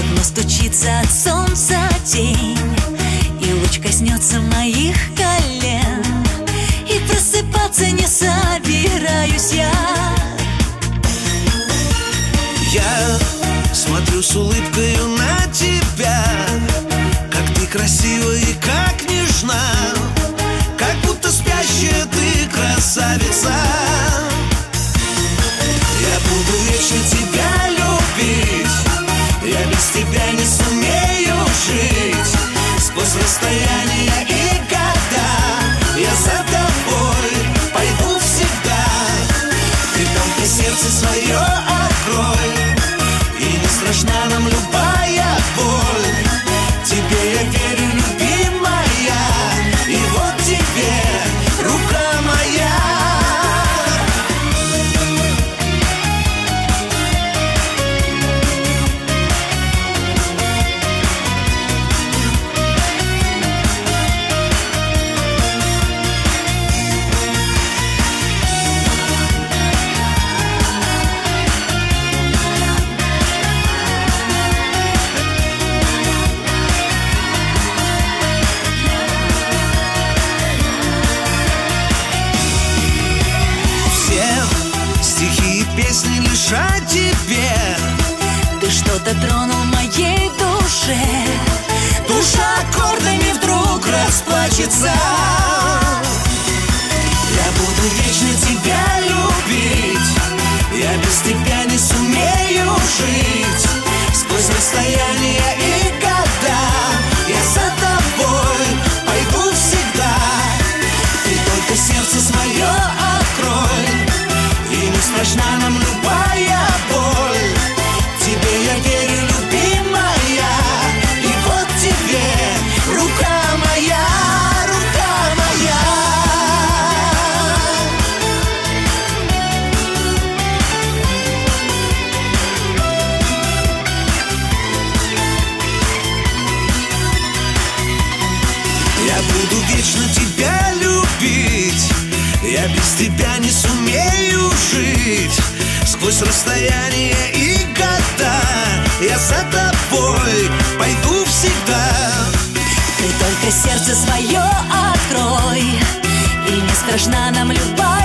окно стучится от солнца тень, и луч коснется моих колен, и просыпаться не собираюсь я. Я смотрю с улыбкою на тебя, как ты красива и как нежна, как будто спящая ты красавица. Я буду вечно тебя любить, я без тебя не сумею жить. Сквозь расстояние и года я за тобой пойду всегда. Ты только сердце свое открой, и не страшна нам любая боль. Тебе я верю, любимая, и вот тебе рука моя. Песни лишь о тебе. Ты что-то тронул в моей душе, душа аккордами вдруг расплачется. Я буду вечно тебя любить, я без тебя не сумею жить. Сквозь расстояние и года я за тобой пойду всегда. Ты только сердце свое открой, и не страшна нам любая боль. Тебе я верю, любимая, и вот тебе рука моя, рука моя. Я буду вечно тебя любить, я без тебя не сумею жить. Сквозь расстояние и года я за тобой пойду всегда. ты только сердце свое открой, и не страшна нам любая